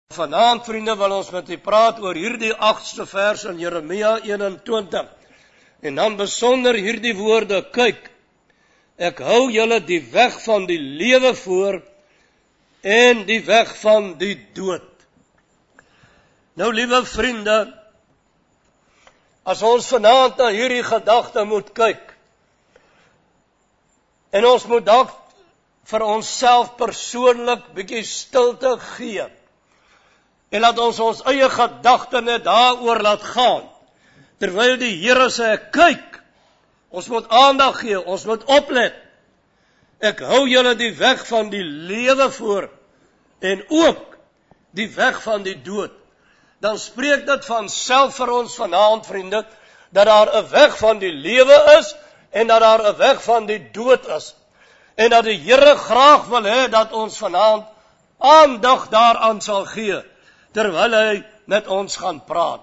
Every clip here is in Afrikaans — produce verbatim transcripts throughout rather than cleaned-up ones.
Vanaand, vriende, wil ons met u praat oor hierdie agste vers in Jeremia eenentwintig. En dan besonder hierdie woorde, kyk, ek hou julle die weg van die lewe voor en die weg van die dood. Nou, liewe vriende, as ons vanaand na hierdie gedagte moet kyk, en ons moet dalk vir onsself persoonlik bietjie stilte gee, en laat ons ons eie gedagte net daaroor laat gaan, terwyl die Here sê, kyk, ons moet aandag gee, ons moet oplet, ek hou julle die weg van die lewe voor, en ook die weg van die dood. Dan spreek dit van self vir ons vanaand, vriende, dat daar 'n weg van die lewe is, en dat daar 'n weg van die dood is, en dat die Here graag wil hê, dat ons vanaand aandag daaraan sal gee, terwyl hy met ons gaan praat.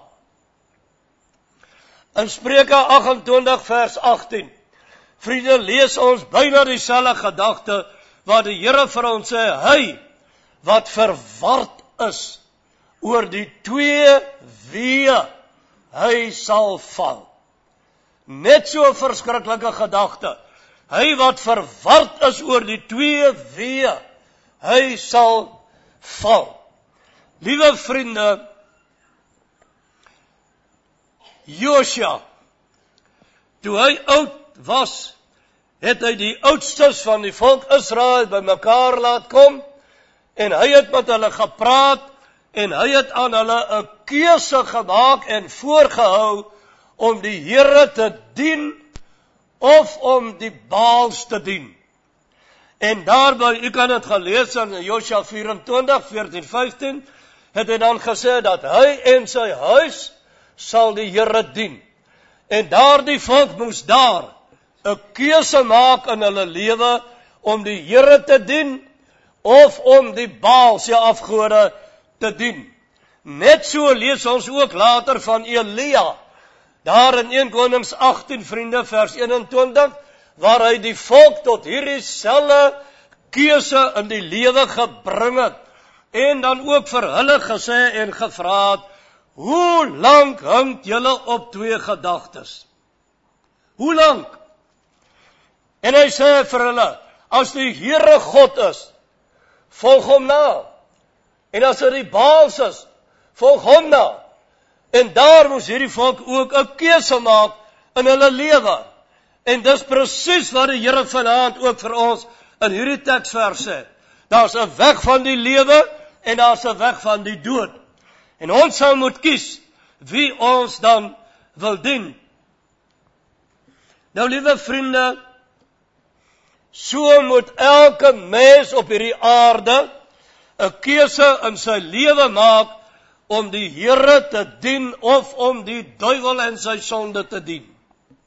In Spreuke agt-en-twintig vers agttien, vriende, lees ons byna dieselfde gedagte, waar die Here vir ons sê, hy wat verward is oor die twee weë, hy sal val. Net so 'n verskriklike gedagte, hy wat verward is oor die twee weë, hy sal val. Liewe vriende, Josua, toe hy oud was, het hy die oudstes van die volk Israel bymekaar laat kom, en hy het met hulle gepraat, en hy het aan hulle 'n keuse gemaak en voorgehou om die Here te dien, of om die Baals te dien. En daarby, u kan het gelees in Josua vyf-en-twintig, veertien, vyftien, het hy dan gesê dat hy en sy huis sal die Here dien. En daardie volk moes daar 'n keuse maak in hulle lewe om die Here te dien of om die Baal se afgode te dien. Net so lees ons ook later van Elia, daar in Eerste Konings agttien, vriende, vers eenentwintig, waar hy die volk tot hierdie selfe keuse in die lewe gebring het, en dan ook vir hulle gesê en gevra het, hoe lank hang julle op twee gedagtes? Hoe lank? En hy sê vir hulle, as die Here God is, volg hom na. En as dit die Baals is, volg hom na. En daar moes hierdie volk ook 'n keuse maak in hulle lewe. En dis presies wat die Here vanaand ook vir ons in hierdie teksvers sê. Daar's 'n weg van die lewe en daar's 'n weg van die dood. En ons sal moet kies wie ons dan wil dien. Nou, liewe vriende, so moet elke mens op hierdie aarde 'n keuse in sy lewe maak om die Here te dien of om die duiwel en sy sonde te dien.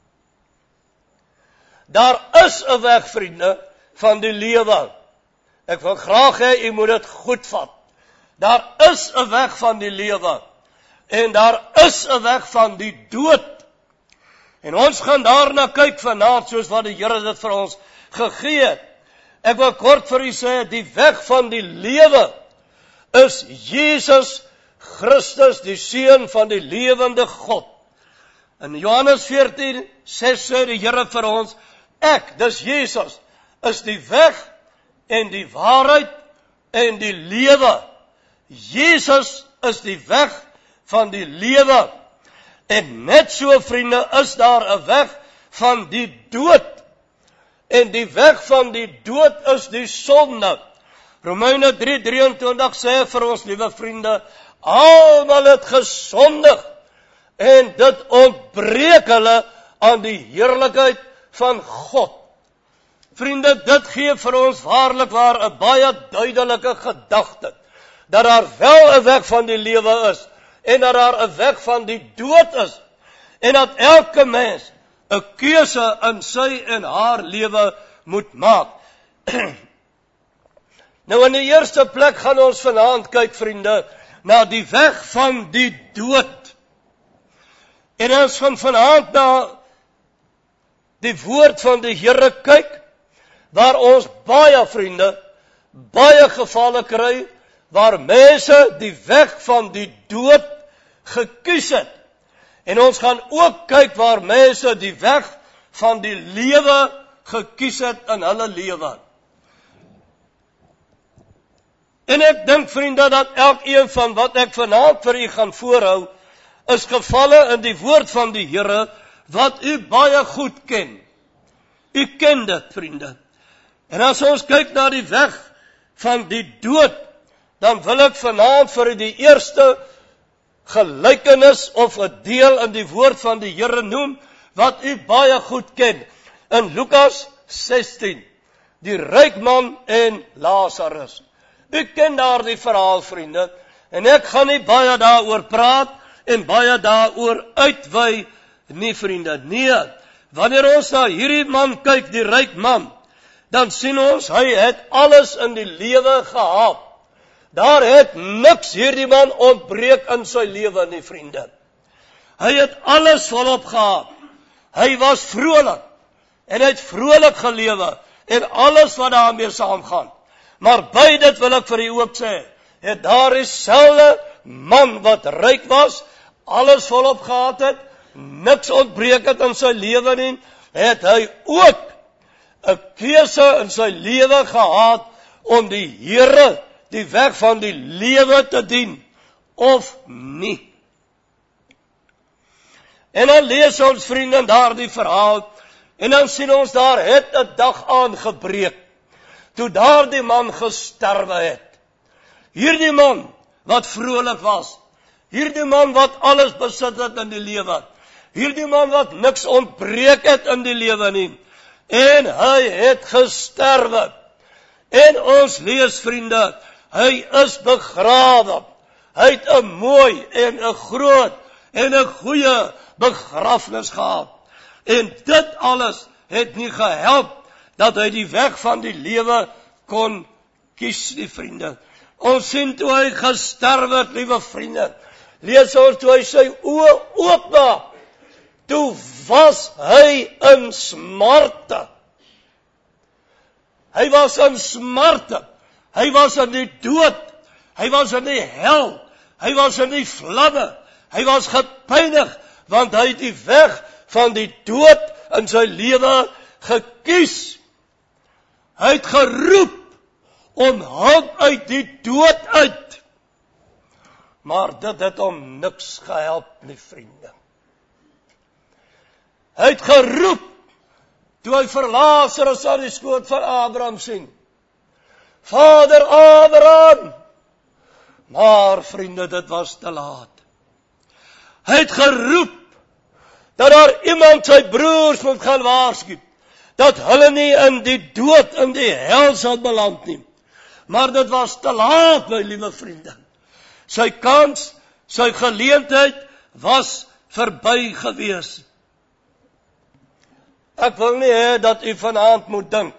Daar is 'n weg, vriende, van die lewe. Ek wil graag hê u moet dit goed vat. Daar is 'n weg van die lewe en daar is 'n weg van die dood. En ons gaan daarna kyk vanaand soos wat die Here dit vir ons gegee het. Ek wil kort vir u sê, die weg van die lewe is Jesus Christus, die Seun van die lewende God. In Johannes veertien ses sê die Here vir ons, ek, dis Jesus, is die weg en die waarheid en die lewe. Jesus is die weg van die lewe. En net so, vriende, is daar 'n weg van die dood. En die weg van die dood is die sonde. Romeine drie drieëntwintig sê vir ons, liewe vriende, almal het gesondig en dit ontbreek hulle aan die heerlikheid van God. Vriende, dit gee vir ons waarlik waar 'n baie duidelike gedagte, dat daar wel 'n weg van die lewe is, en dat daar 'n weg van die dood is, en dat elke mens 'n keuse in sy en haar lewe moet maak. Nou, in die eerste plek gaan ons vanaand kyk, vriende, na die weg van die dood. En ons gaan vanaand na die woord van die Here kyk, waar ons baie, vriende, baie gevalle kry waar mense die weg van die dood gekies het. En ons gaan ook kyk waar mense die weg van die lewe gekies het in hulle lewe. En ek dink, vriende, dat elkeen van wat ek vanaand vir u gaan voorhou, is gevalle in die woord van die Here, wat u baie goed ken. U ken dit, vriende. En as ons kyk na die weg van die dood, dan wil ek vanaand vir u die eerste gelykenis of 'n deel in die woord van die Here noem, wat u baie goed ken. In Lukas sestien, die ryk man en Lazarus. U ken daardie verhaal, vriende, en ek gaan nie baie daaroor praat, en baie daaroor uitwy nie, vriende. Nee, wanneer ons na hierdie man kyk, die ryk man, dan sien ons, hy het alles in die lewe gehad. Daar het niks hierdie man ontbreek in sy lewe nie, vriende. Hy het alles volop gehad. Hy was vrolik, en hy het vrolik gelewe, en alles wat daarmee saamgaan. Maar by dit wil ek vir u ook sê, het daar dieselfde man wat ryk was, alles volop gehad het, niks ontbreek het in sy lewe nie, het hy ook 'n keuse in sy lewe gehad om die Here, die weg van die lewe te dien, of nie. En dan lees ons, vriende, daar die verhaal, en dan sien ons daar het 'n dag aangebreek, toe daar die man gesterwe het. Hierdie man wat vrolik was, hierdie man wat alles besit het in die lewe, hierdie man wat niks ontbreek het in die lewe nie, en hy het gesterwe. En ons lees, vriende, hy is begrawe. Hy het 'n mooi en 'n groot en 'n goeie begrafnis gehad. En dit alles het nie gehelp dat hy die weg van die lewe kon kies, die vriende. Ons sien toe hy gesterwe het, liewe vriende, lees ons toe hy sy oë oopmaak, toe was hy in smarte. Hy was in smarte. Hy was in die dood. Hy was in die hel. Hy was in die vlamme. Hy was gepynig, want hy het die weg van die dood in sy lewe gekies. Hy het geroep om hulp uit die dood uit. Maar dit het hom niks gehelp nie, vriende. Hy het geroep, toe hy vir Lazarus aan die skoot van Abraham sien. Vader Abraham! Maar, vriende, dit was te laat. Hy het geroep, dat daar iemand sy broers moet gaan waarsku, dat hulle nie in die dood, in die hel sal beland nie. Maar dit was te laat, my liewe vriende. Sy kans, sy geleentheid was verby gewees. Ek wil nie hê dat u vanaand moet dink,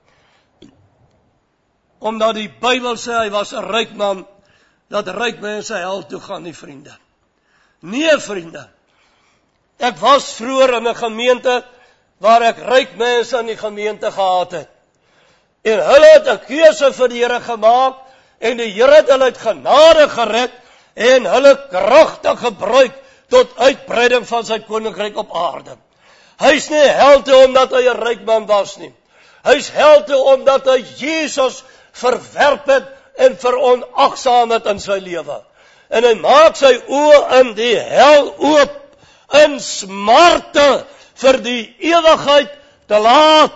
omdat die Bybel sê hy was 'n ryk man, dat ryk mense hel toe gaan nie, vriende. Nee, vriende. Ek was vroeër in 'n gemeente waar ek ryk mense in die gemeente gehad het. En hulle het 'n keuse vir die Here gemaak, en die Here het hulle uit genade gered, en hulle kragtig gebruik tot uitbreiding van sy koninkryk op aarde. Hy's nie helde omdat hy 'n ryk man was nie. Hy's helde omdat hy Jesus verwerp het en veronagsaam het in sy lewe. En hy maak sy oë in die hel oop, in smarte vir die ewigheid te laat.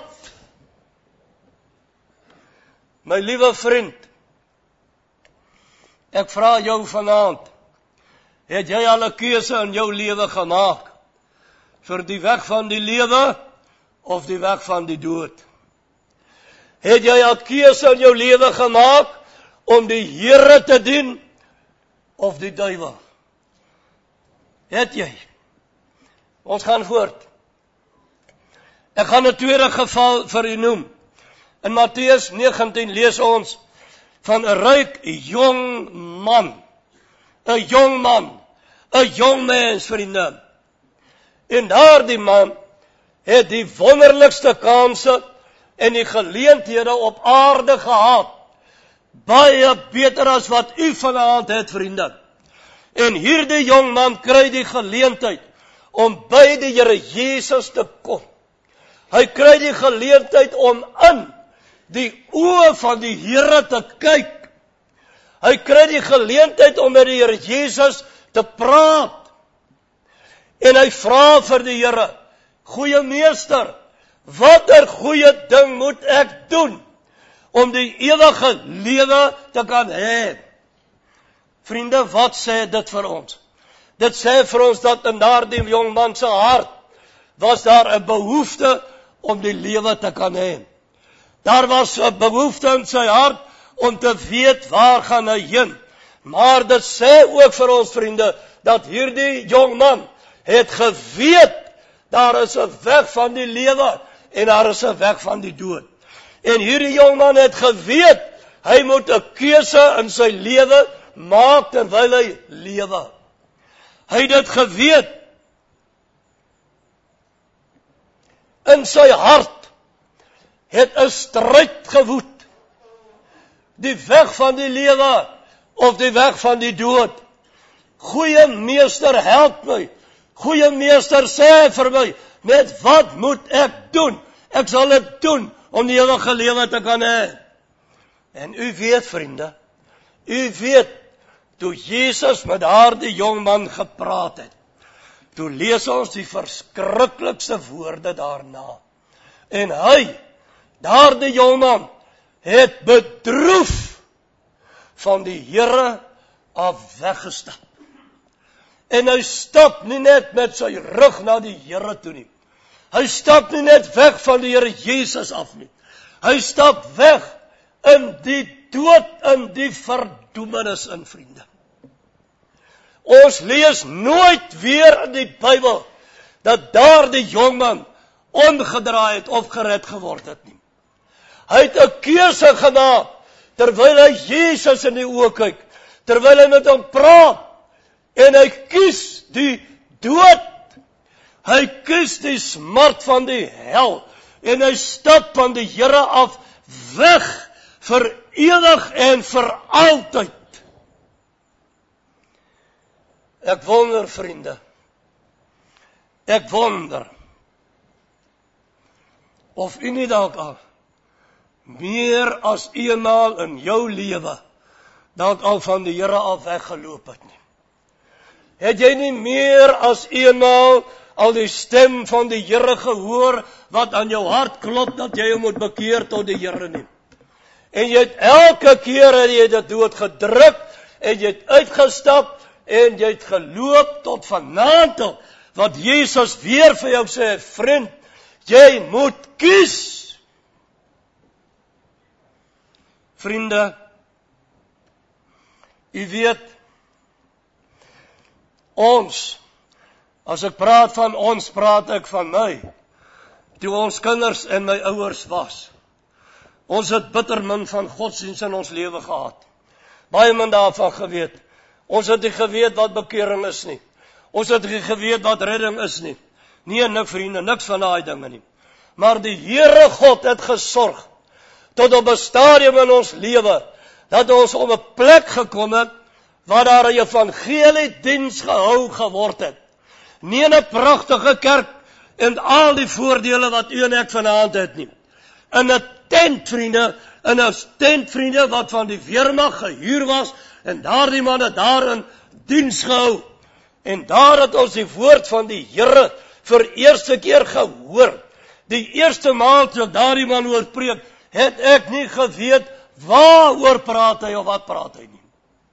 My liewe vriend, ek vra jou vanaand, het jy al 'n keuse in jou lewe gemaak vir die weg van die lewe of die weg van die dood? Het jy al keuse in jou lewe gemaak om die Here te dien of die duiwel? Het jy? Ons gaan voort. Ek gaan 'n tweede geval vir u noem. In Matteus negentien lees ons van 'n ryk jong man. 'n Jong man, 'n jong mens, vriende. En daardie man het die wonderlikste kanse en die geleenthede op aarde gehad, baie beter as wat u vanaand het, vriende. En hierdie jong man kry die geleentheid om by die Here Jesus te kom. Hy kry die geleentheid om in die oë van die Here te kyk. Hy kry die geleentheid om met die Here Jesus te praat. En hy vra vir die Here, goeie meester, watter goeie ding moet ek doen om die ewige lewe te kan hê? Vriende, wat sê dit vir ons? Dit sê vir ons dat in daardie jong man se hart was daar 'n behoefte om die lewe te kan hê. Daar was 'n behoefte in sy hart om te weet waar gaan hy heen. Maar dit sê ook vir ons, vriende, dat hierdie jong man het geweet, daar is 'n weg van die lewe en daar is 'n weg van die dood. En hierdie jong man het geweet, hy moet 'n keuse in sy lewe maak terwyl hy lewe. Hy het dit geweet. In sy hart het 'n stryd gewoed. Die weg van die lewe of die weg van die dood. Goeie meester, help my. Goeie meester, sê vir my, met wat moet ek doen? Ek sal dit doen om die ewige lewe te kan hê. En u weet, vriende, u weet, toe Jesus met daardie jong man gepraat het, toe lees ons die verskriklikste woorde daarna. En hy, daardie jong man, het bedroef van die Here af weggestap. En hy stap nie net met sy rug na die Here toe nie. Hy stap nie net weg van die Here Jesus af nie. Hy stap weg in die dood, in die verdoemenis in, vriende. Ons lees nooit weer in die Bybel dat daar die jongman omgedraai het of gered geword het nie. Hy het 'n keuse gemaak terwyl hy Jesus in die oë kyk, terwyl hy met hom praat, en hy kies die dood. Hy kies die smart van die hel en hy stap van die Here af weg vir ewig en vir altyd. Ek wonder, vriende, ek wonder of u nie dalk al meer as eenmaal in jou lewe dalk al van die Here af weggeloop het nie. Het jy nie meer as eenmaal al die stem van die Here gehoor wat aan jou hart klop dat jy moet bekeer tot die Here nie? En jy het elke keer het jy dit dood gedruk en jy het uitgestap en jy het geloop tot vanaand wat Jesus weer vir jou sê, vriend, jy moet kies. Vriende, u weet, ons, as ek praat van ons, praat ek van my, toe ons kinders en my ouers was. Ons het bitter min van godsdienst in ons lewe gehad. Baie min daarvan geweet. Ons het nie geweet wat bekering is nie. Ons het nie geweet wat redding is nie. Nee, niks vriende, niks van daai dinge nie. Maar die Here God het gesorg, tot op 'n stadium in ons lewe, dat ons op 'n plek gekom het, waar daar 'n evangelie diens gehou geword het. Nie in 'n pragtige kerk, en al die voordele wat u en ek vanaand het nie. In 'n tent, vriende, in 'n tent, vriende, wat van die weermag gehuur was, en daardie manne daarin diens gehou. En daar het ons die woord van die Here vir eerste keer gehoor. Die eerste maal toe daardie man hoor preek, het ek nie geweet waaroor praat hy of wat praat hy nie.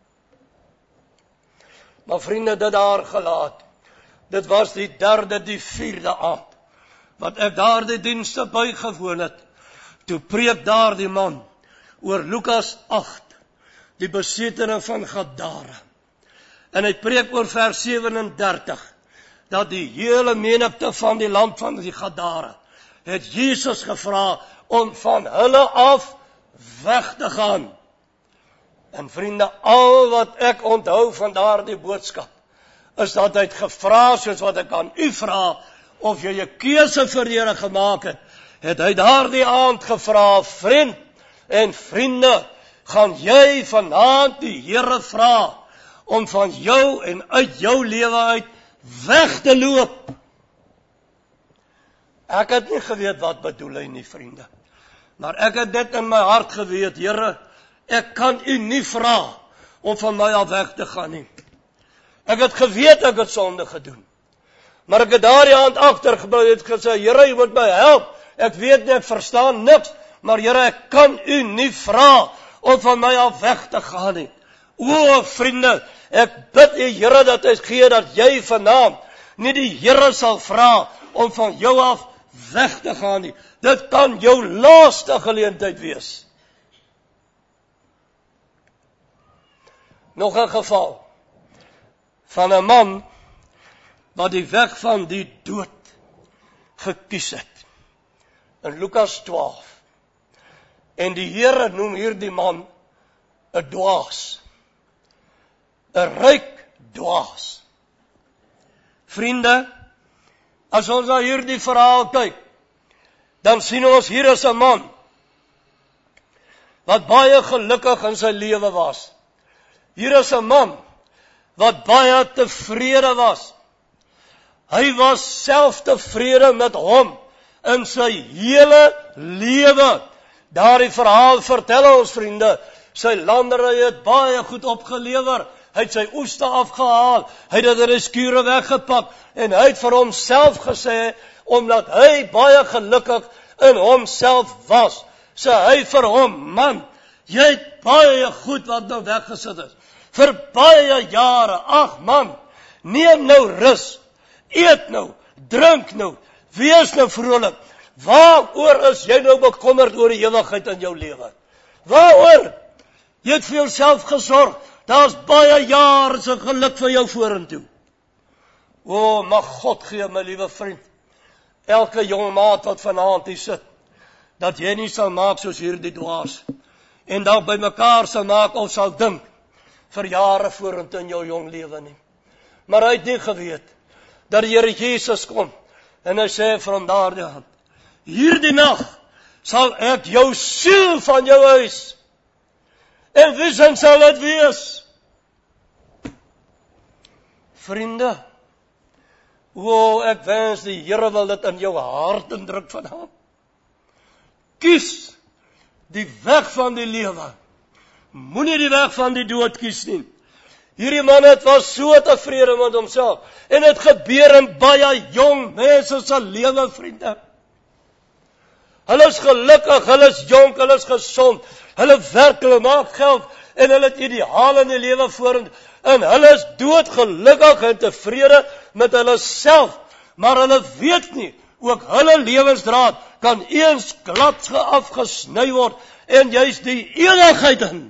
Maar vriende, dit daar gelaat. Dit was die derde, die vierde aand, wat ek daar die dienste bygewoon het. Toe preek daar die man oor Lukas agt, die besetene van Gadara. En hy preek oor vers sewe en dertig, dat die hele menigte van die land van die Gadara het Jesus gevra om van hulle af weg te gaan. En vriende, al wat ek onthou van daardie boodskap, is dat hy het gevra, soos wat ek aan u vra, of jy 'n keuse vir die Here gemaak het, het hy daardie aand gevra, vriend en vriende, gaan jy vanaand die Here vra om van jou en uit jou lewe uit weg te loop. Ek het nie geweet wat bedoel hy nie, vriende. Maar ek het dit in my hart geweet, Here, ek kan u nie vra om van my af weg te gaan nie. Ek het geweet ek het sonde gedoen. Maar ek het daar die hand agter gebly het gesê, Here, u moet my help. Ek weet nie, ek verstaan niks, maar Here, ek kan u nie vra om van my af weg te gaan nie. O, vriende, ek bid u Here dat hy gee dat jy vanaand nie die Here sal vra om van jou af weg te gaan nie. Dit kan jou laaste geleentheid wees. Nog 'n geval van 'n man wat die weg van die dood gekies het. In Lukas twaalf. En die Here noem hierdie man 'n dwaas. 'n ryk dwaas. Vriende, as ons na hierdie verhaal kyk, dan sien ons hier is 'n man wat baie gelukkig in sy lewe was. Hier is 'n man wat baie tevrede was. Hy was self tevrede met hom in sy hele lewe. Daardie verhaal vertel ons, vriende, sy landery het baie goed opgelewer. Hy het sy oeste afgehaal, hy het dit in die skure weggepak, en hy het vir homself gesê, omdat hy baie gelukkig in homself was, sê hy vir hom, man, jy het baie goed wat nou weggesit is, vir baie jare, ag man, neem nou rus, eet nou, drink nou, wees nou vrolik, waaroor is jy nou bekommerd oor die ewigheid in jou lewe? Waaroor? Jy het vir jouself gesorg, daar's baie jare se geluk vir jou vorentoe. O, mag God gee, my liewe vriend, elke jong maat wat vanaand hier sit, dat jy nie sal maak soos hierdie dwaas, en dan by mekaar sal maak of sal dink, vir jare vorentoe in jou jong lewe nie. Maar hy het nie geweet, dat die Here Jesus kom, en hy sê vir hom daardie hand, hierdie nag sal ek jou siel van jou huis, en wie sal dit wees? Vriende, o, ek wens die Here wil dit in jou hart indruk vanavond. Kies die weg van die lewe. Moenie die weg van die dood kies nie. Hierdie man het was so tevrede met homself, en het gebeur in baie jong mense se lewe, vriende. Hulle is gelukkig, hulle is jonk, hulle is gesond, hulle werk, hulle maak geld, en hulle het ideale in die lewe vorentoe, en hulle is doodgelukkig en tevrede met hulle self, maar hulle weet nie, ook hulle lewensdraad kan eens glad afgesny word, en juist die ewigheid in.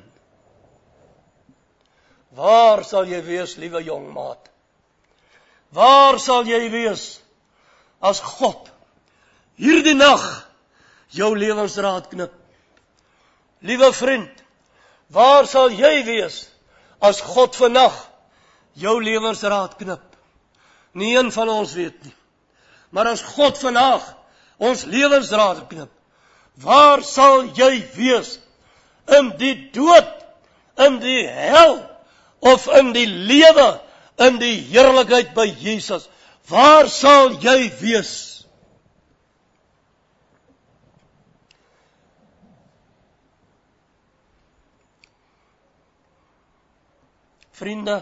Waar sal jy wees, liewe jong maat? Waar sal jy wees, as God hierdie nag jou lewensdraad knip? Liewe vriend, waar sal jy wees, as God vandag jou lewensdraad knip? Nie een van ons weet nie. Maar as God vandag ons lewensdraad knip, waar sal jy wees? In die dood, in die hel, of in die lewe, in die heerlikheid by Jesus? Waar sal jy wees? Vriende,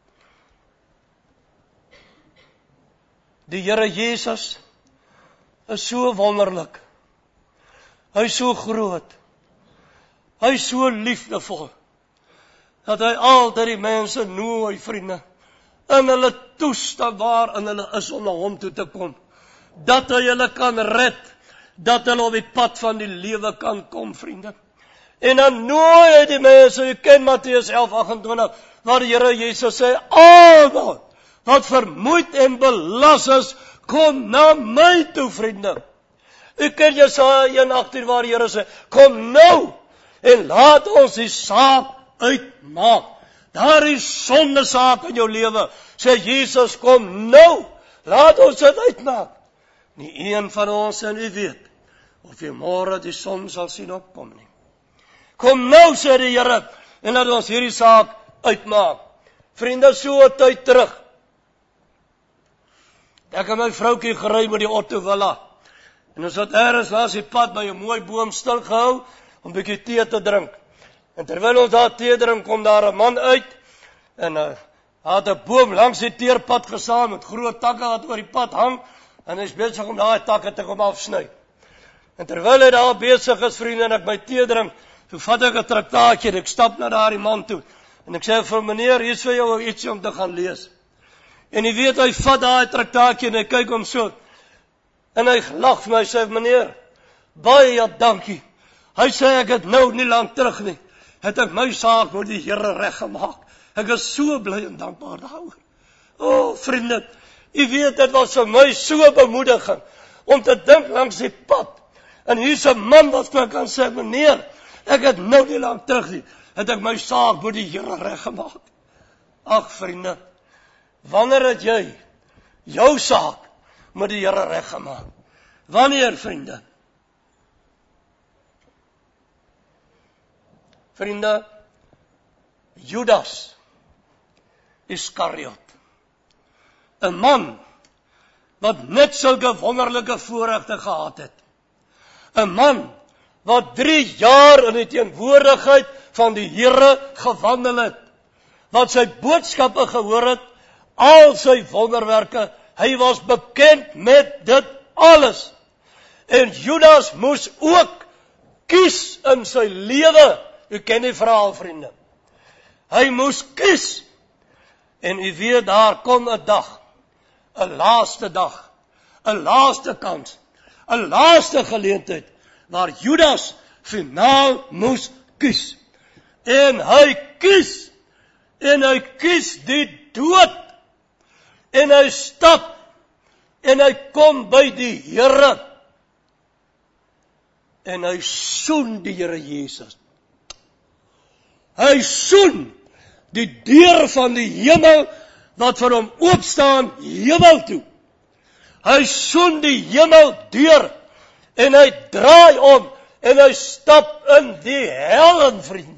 die Here Jesus is so wonderlik. Hy is so groot. Hy is so liefdevol, dat hy altyd die mense nooi, vriende, in hulle toestand waarin hulle is om na hom toe te kom, dat hy hulle kan red, dat hulle op die pad van die lewe kan kom, vriende. En dan nooi hy die mense, jy ken Matteus elf agt en twintig, waar die Here Jesus sê, almal wat vermoeid en belas is, kom na my toe, vriende. U ken Jesaja een agttien waar die Here sê, kom nou, en laat ons die saak uitmaak. Daar is sonde saak in jou lewe, sê Jesus, kom nou, laat ons dit uitmaak. Nie een van ons en u weet, of jy môre die son sal sien opkom nie. Kom nou, sê die Here, en laat ons hierdie saak uitmaak. Vriende, so 'n tyd terug. Ek en my vroukie gery met die Otto Villa. En ons het ergens langs die pad by 'n mooi boom stil gehou om 'n bietjie tee te drink. En terwyl ons daar tee drink, kom daar 'n man uit en uh, hy het 'n boom langs die teerpad gestaan met groot takke wat oor die pad hang en hy is besig om daai takke te kom afsny. En terwyl hy daar besig is, vriende, en ek my tee drink, so vat ek 'n traktaatjie en ek stap na daardie man toe. En ek sê vir meneer, hier is vir jou ietsie om te gaan lees. En jy weet, hy vat daai traktaatjie en hy kyk hom so. En hy lag vir my, sê, meneer, baie dankie. Hy sê, ek het nou nie lang terug nie, het ek my saak met die Here reggemaak. Ek is so bly en dankbaar daaroor. O, oh, vriende, jy weet, dit was vir my so bemoediging, om te dink langs die pad. En hier's 'n man wat my kan sê, meneer, ek het nou nie lang terug nie, het ek my saak met die Here reggemaak. Ag, vriende, wanneer het jy jou saak met die Here reggemaak? Wanneer, vriende? Vriende, Judas Iskariot, 'n man wat net sulke wonderlike voorregte gehad het. 'n Man wat drie jaar in die teenwoordigheid van die Here gewandel het, wat sy boodskappe gehoor het, al sy wonderwerke, hy was bekend met dit alles. En Judas moes ook kies in sy lewe. U ken die verhaal, vriende. Hy moes kies. En u weet, daar kom 'n dag, 'n laaste dag, 'n laaste kans, 'n laaste geleentheid, waar Judas finaal moes kies. En hy kies, en hy kies die dood, en hy stap, en hy kom by die Here, en hy soen die Here Jesus. Hy soen die deur van die hemel, wat vir hom oopstaan, hemel toe. Hy soen die hemel deur, en hy draai om, en hy stap in die hel, in vriende.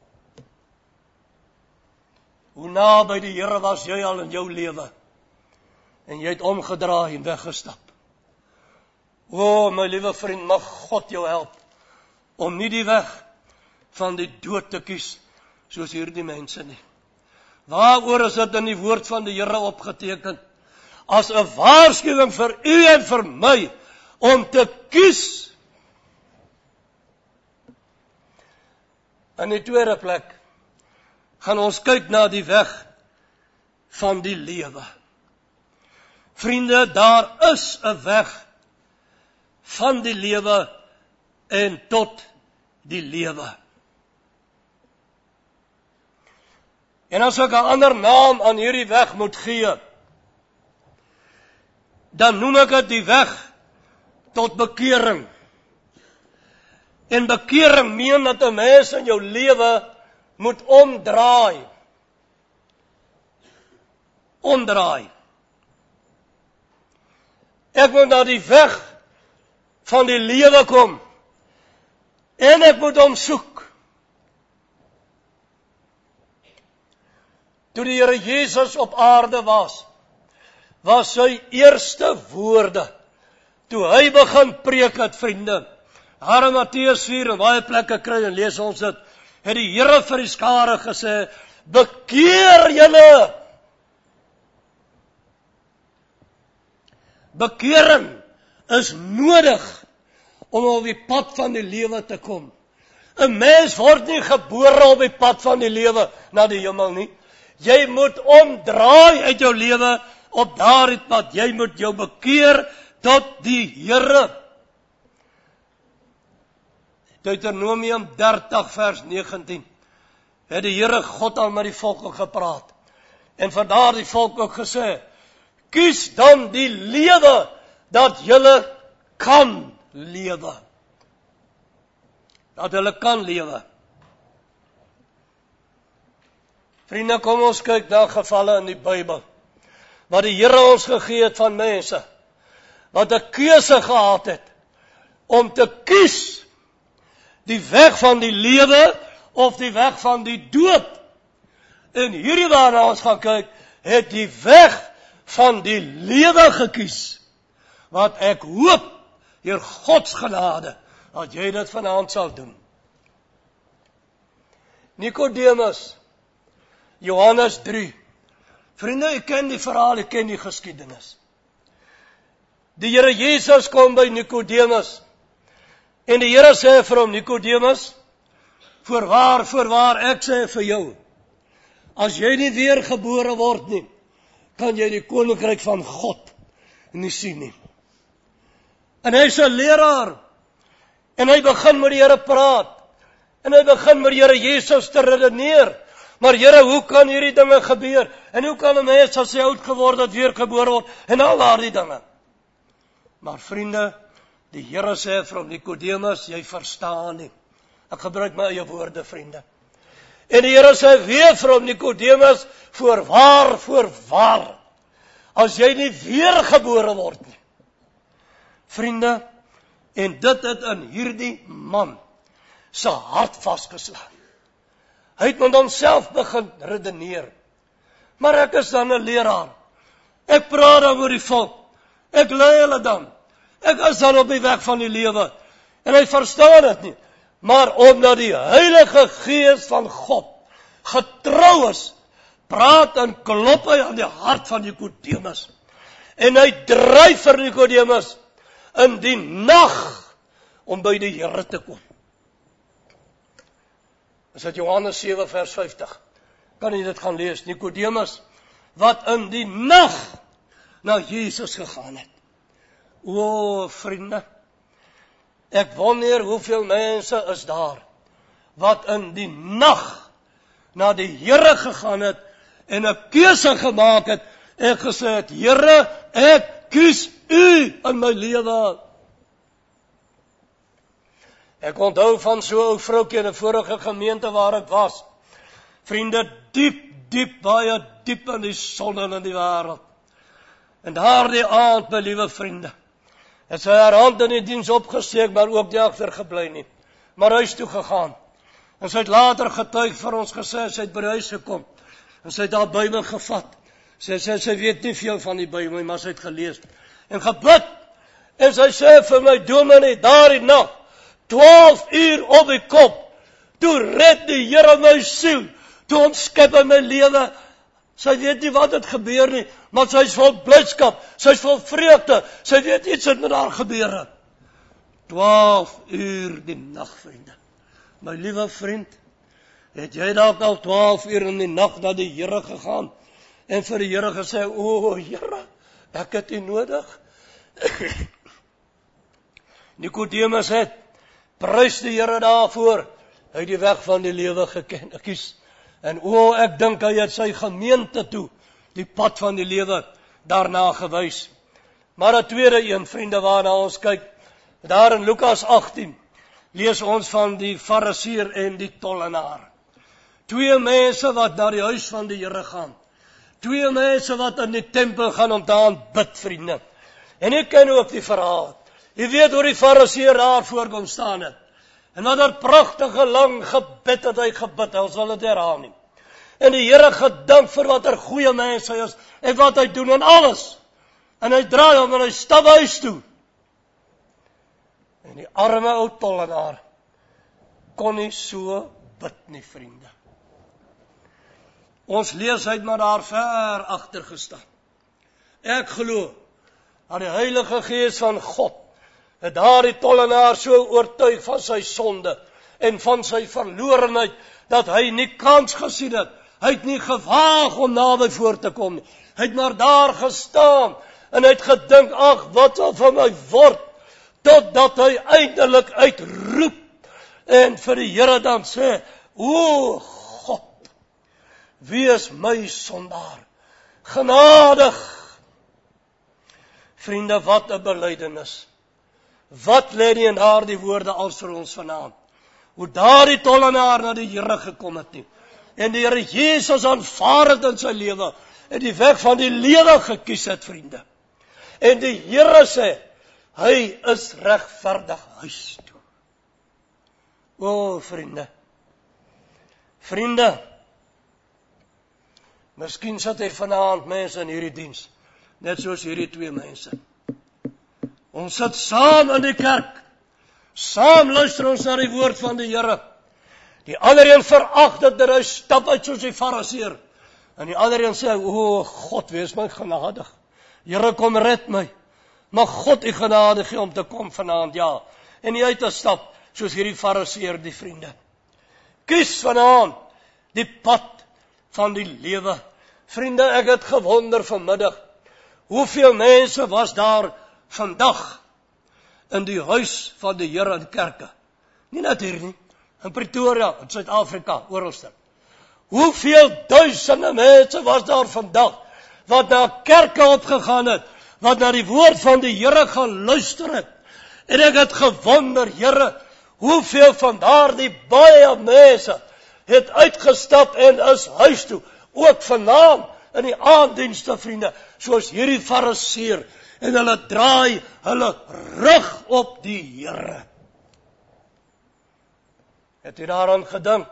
Hoe na by die Here was jy al in jou lewe, en jy het omgedraai en weggestap. O, my liewe vriend, mag God jou help, om nie die weg van die dood te kies, soos hierdie mense nie. Waaroor is dit in die woord van die Here opgeteken? As 'n waarskuwing vir u en vir my, om te kies. In die tweede plek, gaan ons kyk na die weg van die lewe. Vriende, daar is 'n weg van die lewe en tot die lewe. En as ek 'n ander naam aan hierdie weg moet gee, dan noem ek dit die weg tot bekering. En bekering meen dat 'n mens in jou lewe moet omdraai. Omdraai. Ek moet na die weg van die lewe kom, en ek moet hom soek. Toe die Here Jesus op aarde was, was sy eerste woorde, toe hy begin preek het, vriende, daar in Matteus vier, en baie plekke kry en lees ons dit, het die Here vir die skare gesê, bekeer julle. Bekering is nodig om op die pad van die lewe te kom. 'n Mens word nie gebore op die pad van die lewe na die hemel nie. Jy moet omdraai uit jou lewe op daardie pad. Jy moet jou bekeer tot die Here. Deuteronomium dertig vers negentien. Het die Here God al met die volk gepraat. En vir daardie volk ook gesê, kies dan die lewe dat julle kan lewe. Dat hulle kan lewe. Vriende, kom ons kyk na gevalle in die Bybel, wat die Here ons gegee het van mense, wat 'n keuse gehad het, om te kies, die weg van die lewe of die weg van die dood. En hierdie waarna ons gaan kyk, het die weg van die lewe gekies, wat ek hoop, deur Gods genade, dat jy dit vanaand sal doen. Nicodemus, Johannes drie. Vriende, ek ken die verhaal, ek ken die geskiedenis. Die Here Jesus kom by Nicodemus, en die Here sê vir hom, Nicodemus, voorwaar, voorwaar, ek sê vir jou, as jy nie weer gebore word nie, kan jy die koninkryk van God nie sien nie. En hy is 'n leraar, en hy begin met die Here praat, en hy begin met die Here Jesus te redeneer, maar Here, hoe kan hierdie dinge gebeur, en hoe kan 'n mens as hy oud geword het, weer gebore word, en al daardie dinge. Maar vriende, die Here sê vir hom, Nicodemus, jy verstaan nie. Ek gebruik my eie woorde, vriende. En die Here sê weer vir hom, Nicodemus, voorwaar, voorwaar, as jy nie weer gebore word nie. Vriende, en dit het in hierdie man sy hart vasgeslaan. Hy het met homself begin redeneer. Maar ek is dan 'n leraar. Ek praat dan oor die volk. Ek lei hulle dan. Ek is dan op die weg van die lewe. En hy verstaan dit nie. Maar omdat die Heilige Gees van God getrou is, praat en klop hy aan die hart van Nicodemus. En hy dryf vir Nicodemus in die nag om by die Here te kom. Dis uit Johannes sewe vers vyftig. Kan jy dit gaan lees? Nicodemus, wat in die nag na Jesus gegaan het. O, vriende, ek wonder hoeveel mense is daar, wat in die nag na die Here gegaan het, en 'n keuse gemaak het, en gesê het, Here, ek kies U in my lewe. Ek onthou van so 'n ou vroukie in 'n vorige gemeente waar ek was. Vriende, diep, diep, baie diep in die son en in die wêreld. En daardie aand, my liewe vriende, het sy haar hand in die diens opgesteek, maar ook nie agtergebly nie. Maar huis toe gegaan. En sy het later getuig vir ons gesê, sy het by die huis gekom. En sy het daar Bybel gevat. Sy sê, sy weet nie veel van die Bybel, maar sy het gelees. En gebid. En sy sê vir my, dominee, daardie nag, twaalf uur op die kop, toe red die Here my siel, toe ontskep hy my lewe. Sy weet nie wat het gebeur nie, maar sy is vol blydskap, sy is vol vreugde, sy weet iets het met haar gebeur. twaalf uur die nag, vriende. My liewe vriend, het jy dalk al twaalf uur in die nag na die Here gegaan, en vir die Here gesê, o Here, ek het U nodig. Nicodemus het, prys die Here daarvoor, hy het die weg van die lewe geken, kies. En o, ek dink hy het sy gemeente toe, die pad van die lewe, daarna gewys. Maar 'n tweede een, vriende, waarna ons kyk, daar in Lukas agttien, lees ons van die Fariseer en die tollenaar. Twee mense wat na die huis van die Here gaan. Twee mense wat in die tempel gaan om te aanbid, vriende. En ek ken ook die verhaal. Jy weet hoe die Fariseer daar voor kom staan het. En wat 'n pragtige lang gebed het hy gebid, ons wil dit herhaal nie. En die Here gedank vir wat 'n goeie mens hy is, en wat hy doen en alles. En hy draai hom en hy stap huis toe. En die arme ou tollenaar kon nie so bid nie, vriende. Ons lees hy het maar daar ver agter gestaan. Ek glo dat die Heilige Gees van God het daardie tollenaar so oortuig van sy sonde en van sy verlorenheid, dat hy nie kans gesien het. Hy het nie gewaag om naby voor te kom nie. Hy het maar daar gestaan, en hy het gedink, ag, wat sal van my word, totdat hy eindelik uitroep, en vir die Here dan sê, o God, wees my sondaar, genadig. Vriende, wat 'n belydenis. Wat lê nie in daardie woorde als vir ons vanaand? Hoe daardie tollenaar na die Here gekom het nie. En die Here Jesus aanvaar het in sy lewe, en die weg van die lewe gekies het, vriende. En die Here sê, hy is regverdig huis toe. O, vriende. Vriende. Miskien sit hier vanaand mense in hierdie diens, net soos hierdie twee mense. Ons sit saam in die kerk. Saam luister ons na die woord van die Here. Die ander een verag dit dat hy stap uit soos die fariseer. En die ander een sê, o God, wees my genadig. Here, kom red my. Mag God u genade gee om te kom vanaand, ja. En nie uit te stap, soos hierdie fariseer, die vriende. Kies vanaand die pad van die lewe. Vriende, ek het gewonder vanmiddag, hoeveel mense was daar vandag in die huis van die Here in kerke. Nie net hier nie, in Pretoria, in Suid-Afrika, oralste. Hoeveel duisende mense was daar vandag, wat na kerke opgegaan het, wat na die woord van die Here gaan luister het. En ek het gewonder, Here, hoeveel van daar die baie mense het uitgestap en is huis toe, ook vanaand in die aanddienste, vriende, soos hierdie fariseer, en hulle draai hulle rug op die Here. Het u daaraan gedink?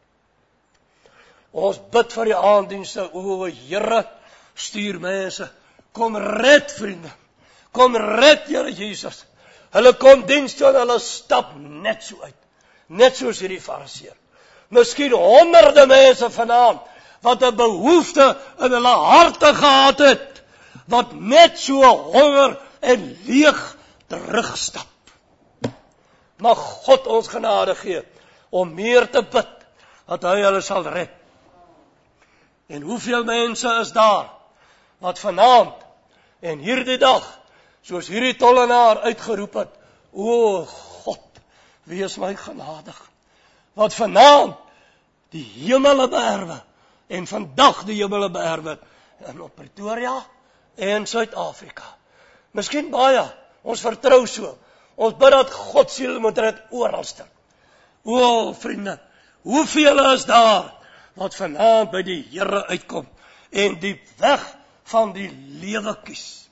Ons bid vir die aanddienste, o Here, stuur mense, kom red, vriende, kom red, Here Jesus. Hulle kom diens toe en hulle stap net so uit, net soos hierdie fariseer. Miskien honderde mense vanaand, wat 'n behoefte in hulle harte gehad het, wat net so honger en leeg terugstap. Mag God ons genade gee, om meer te bid, dat hy hulle sal red. En hoeveel mense is daar, wat vanaand, en hierdie dag, soos hierdie tollenaar uitgeroep het, o God, wees my genadig, wat vanaand die hemele beerwe, en vandag die hemele beerwe, en op Pretoria, en Suid-Afrika. Miskien baie, ons vertrou so, ons bid dat God siel moet red oralste. O vriende, hoeveel is daar, wat vanaand by die Here uitkom, en die weg van die lewe kies.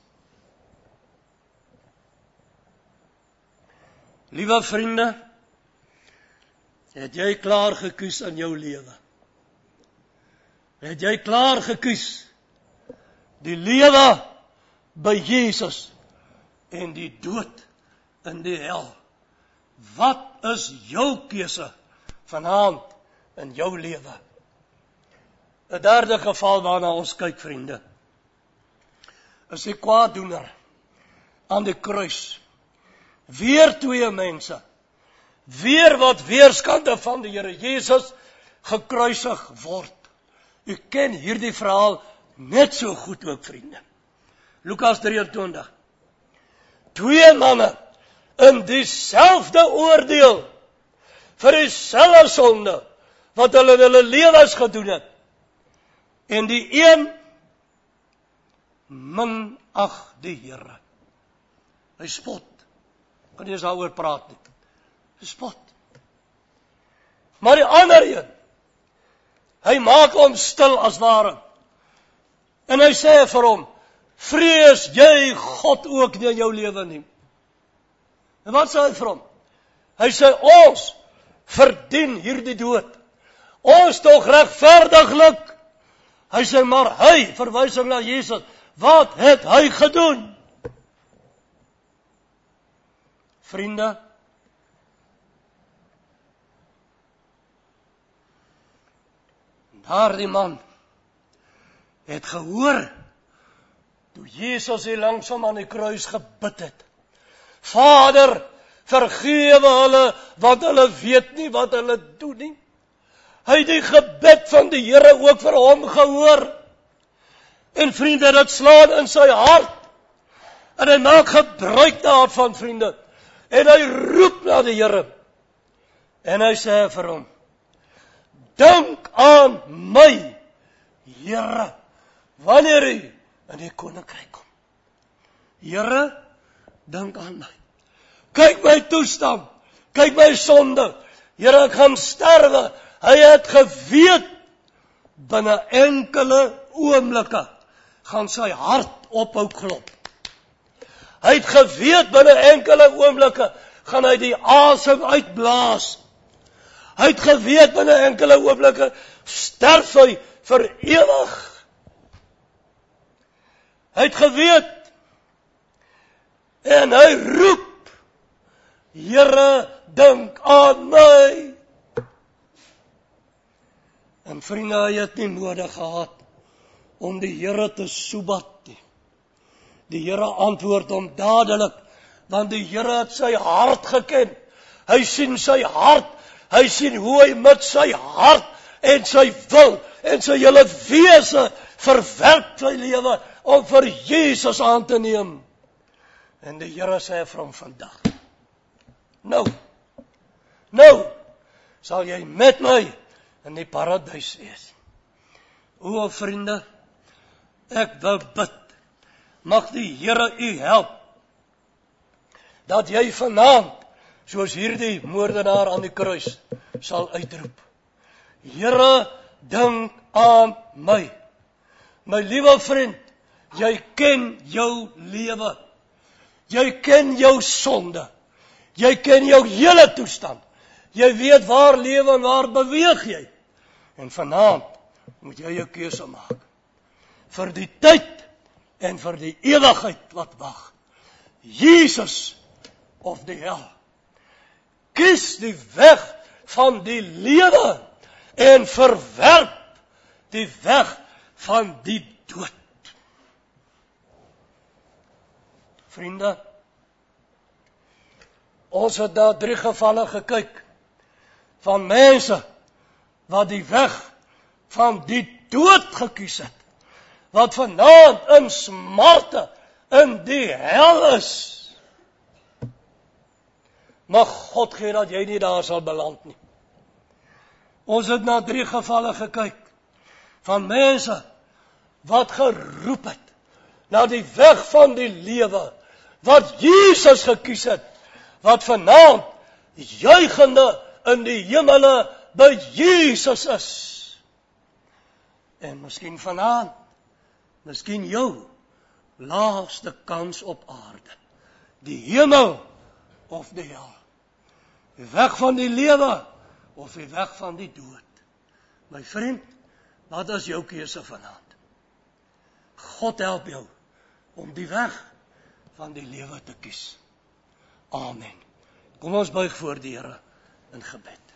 Liewe vriende, het jy klaar gekies in jou lewe? Het jy klaar gekies die lewe by Jesus en die dood in die hel? Wat is jou keuse vanaand in jou lewe? 'n Derde geval waarna ons kyk, vriende, is die kwaaddoener aan die kruis. Weer twee mense, weer wat weerskante van die Here Jesus gekruisig word. U ken hierdie verhaal net so goed ook, vriende. Lukas drieëntwintig. Twee manne in dieselfde oordeel vir dieselfde sonde wat hulle in hulle lewens gedoen het. En die een minag die Here. Hy spot. Kan nie eens daaroor praat nie. Hy spot. Maar die ander een, hy maak hom stil as ware. En hy sê vir hom, vrees jy God ook nie in jou lewe nie? En wat sê hy vir hom? Hy sê, ons verdien hierdie dood. Ons tog regverdiglik. Hy sê, maar hy, verwysing na Jesus, wat het hy gedoen? Vriende, daardie man het gehoor, toe Jesus hier langs hom aan die kruis gebid het. Vader, vergewe hulle, want hulle weet nie wat hulle doen nie. Hy het die gebed van die Here ook vir hom gehoor. En vriende, dit slaan in sy hart. En hy maak gebruik daarvan, vriende. En hy roep na die Here. En hy sê vir hom, dink aan my, Here, wanneer u in die koninkryk kom. Here, dink aan my. Kyk my toestand, kyk my sonde. Here, ek gaan sterwe. Hy het geweet, binne enkele oomblikke, gaan sy hart ophou klop. Hy het geweet, binne enkele oomblikke, gaan hy die asem uitblaas. Hy het geweet binne enkele oomblikke sterf hy vir ewig. Hy het geweet en hy roep, Here, dink aan my. En vriende, hy het nie nodig gehad om die Here te soebat nie. Die Here antwoord hom dadelik, want die Here het sy hart geken. Hy sien sy hart, hy sien hoe hy met sy hart en sy wil en sy hele wese verwerp sy lewe om vir Jesus aan te neem. En die Here sê vir hom vandag, nou, nou, sal jy met my in die paradys wees. O vriende, ek wil bid, mag die Here u help, dat jy vanaand, soos hierdie moordenaar aan die kruis, sal uitroep, Here, dink aan my. My liewe vriend, jy ken jou lewe, jy ken jou sonde, jy ken jou hele toestand, jy weet waar lewe en waar beweeg jy, en vanaand moet jy jou keuse maak, vir die tyd en vir die ewigheid wat wag, Jesus of die hel. Kies die weg van die lewe en verwerp die weg van die dood. Vriende, ons het daar drie gevalle gekyk van mense wat die weg van die dood gekies het, wat vanaand in smarte in die hel is. Mag God gee dat jy nie daar sal beland nie. Ons het na drie gevalle gekyk van mense wat geroep het na die weg van die lewe, wat Jesus gekies het, wat vanaand juigende in die hemele by Jesus is. En miskien vanaand, miskien jou laaste kans op aarde, die hemel of die hel, die weg van die lewe of die weg van die dood. My vriend, wat is jou keuse vanaand? God help jou om die weg van die lewe te kies. Amen. Kom ons buig voor die Here in gebed.